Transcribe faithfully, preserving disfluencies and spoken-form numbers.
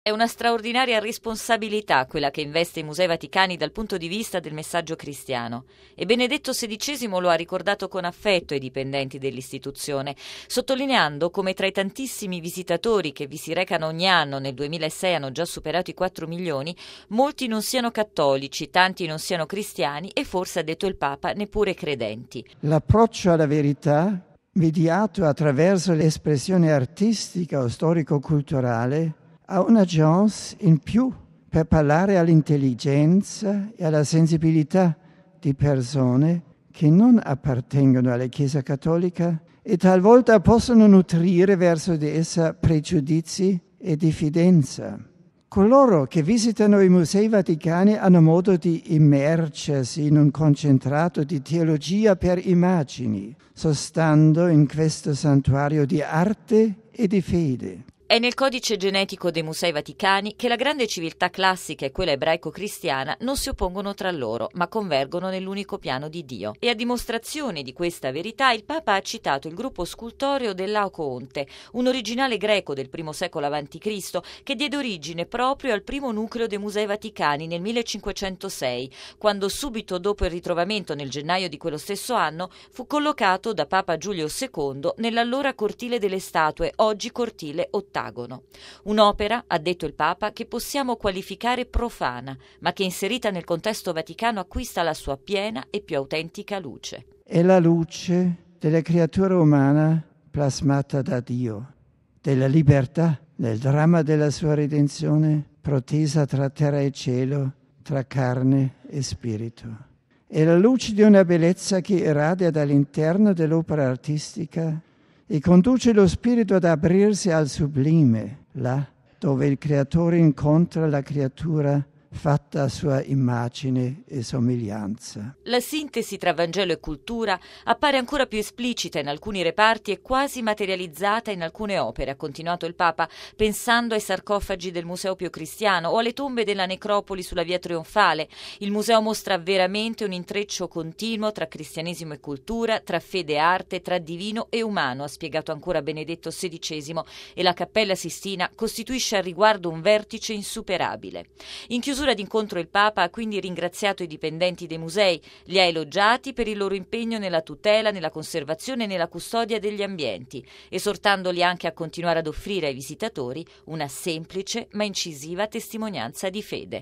È una straordinaria responsabilità quella che investe i Musei Vaticani dal punto di vista del messaggio cristiano, e Benedetto sedicesimo lo ha ricordato con affetto ai dipendenti dell'istituzione, sottolineando come tra i tantissimi visitatori che vi si recano ogni anno, nel duemilasei hanno già superato i quattro milioni, molti non siano cattolici, tanti non siano cristiani e forse, ha detto il Papa, neppure credenti. L'approccio alla verità, mediato attraverso l'espressione artistica o storico-culturale, ha una chance in più per parlare all'intelligenza e alla sensibilità di persone che non appartengono alla Chiesa cattolica e talvolta possono nutrire verso di essa pregiudizi e diffidenza. Coloro che visitano i Musei Vaticani hanno modo di immergersi in un concentrato di teologia per immagini, sostando in questo santuario di arte e di fede. È nel codice genetico dei Musei Vaticani che la grande civiltà classica e quella ebraico-cristiana non si oppongono tra loro, ma convergono nell'unico piano di Dio. E a dimostrazione di questa verità il Papa ha citato il gruppo scultoreo dell'Laocoonte, un originale greco del primo secolo avanti Cristo che diede origine proprio al primo nucleo dei Musei Vaticani nel millecinquecentosei, quando subito dopo il ritrovamento nel gennaio di quello stesso anno fu collocato da Papa Giulio secondo nell'allora Cortile delle Statue, oggi Cortile Ottagono. Un'opera, ha detto il Papa, che possiamo qualificare profana, ma che inserita nel contesto vaticano acquista la sua piena e più autentica luce. È la luce della creatura umana plasmata da Dio, della libertà nel dramma della sua redenzione, protesa tra terra e cielo, tra carne e spirito. È la luce di una bellezza che irradia dall'interno dell'opera artistica e conduce lo spirito ad aprirsi al sublime, là dove il creatore incontra la creatura fatta a sua immagine e somiglianza. La sintesi tra Vangelo e cultura appare ancora più esplicita in alcuni reparti e quasi materializzata in alcune opere, ha continuato il Papa, pensando ai sarcofagi del Museo Pio Cristiano o alle tombe della necropoli sulla via Trionfale. Il museo mostra veramente un intreccio continuo tra cristianesimo e cultura, tra fede e arte, tra divino e umano, ha spiegato ancora Benedetto sedicesimo, e la Cappella Sistina costituisce al riguardo un vertice insuperabile. In chiusura d'incontro il Papa ha quindi ringraziato i dipendenti dei musei, li ha elogiati per il loro impegno nella tutela, nella conservazione e nella custodia degli ambienti, esortandoli anche a continuare ad offrire ai visitatori una semplice ma incisiva testimonianza di fede.